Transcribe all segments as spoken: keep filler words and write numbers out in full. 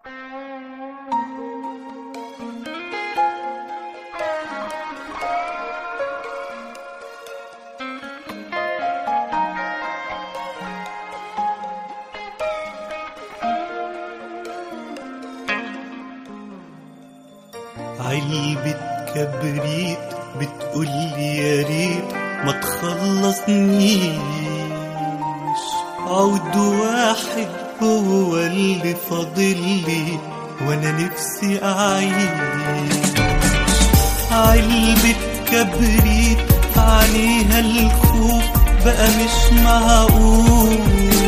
علبة كبريت بتقولي يا ريت ما تخلصنيش، عود واحد هو اللي فاضلي وانا نفسي اعيش. علبة كبريت عليها الخوف بقى مش معقول،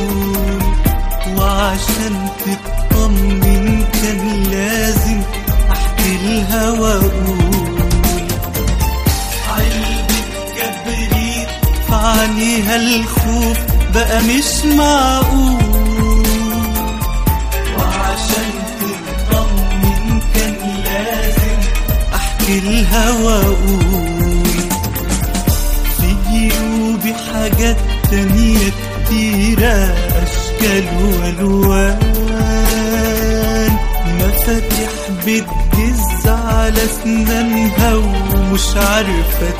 وعشان تطمن كان لازم الهوى أقول. علبة كبريت فعليها الخوف بقى مش معقول، وعشان تطمن كان لازم أحكي الهوى أقول. في جيوبي حاجات تانية كتيرة أشكال وألوان، مفاتيح بتجز على اسنانها ومش عارفة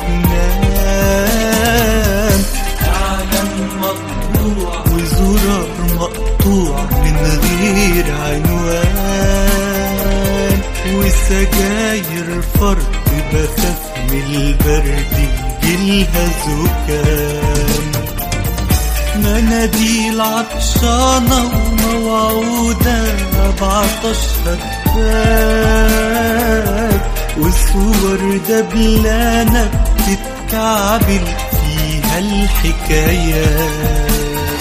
تنام، أعلام مقطوع وزرار مقطوع من غير عنوان، وسجاير فرد بخاف من البرد يجيلها زكام، مناديل عطشانة وموعودة بعطش فتاك، وصور دبلانة تتكعبل فيها الحكايات.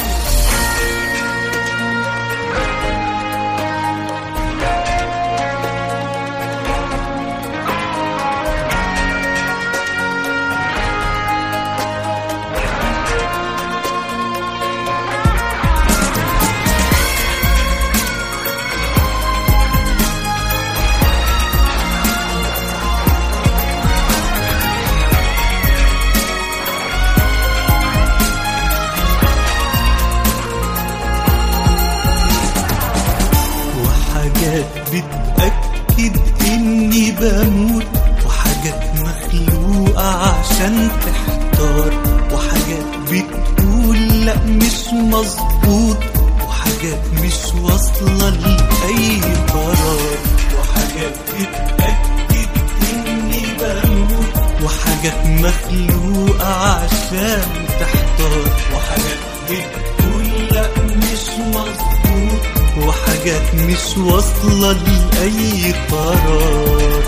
بتأكد إني بموت، وحاجات مخلوقة عشان تحتار، وحاجات بتقول لأ مش مظبوط، وحاجات مش واصلة لأي قرار، وحاجات بتأكد إني بموت، وحاجات مخلوقة عشان تحتار، وحاجات بتقول لأ مش مظبوط، وحاجات مش واصلة لأي قرار،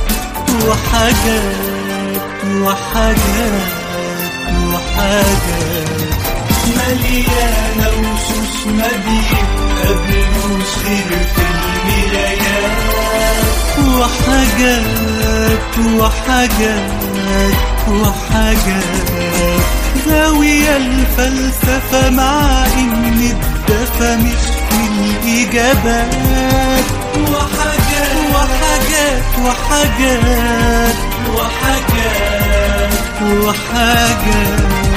وحاجات وحاجات وحاجات مليانة وشوش ما بيتقابلوش غير في المرايات، وحاجات وحاجات وحاجات غاوية الفلسفة مع إن الدفا مش في الإجابات، وحاجات وحاجات وحاجات وحاجات وحاجات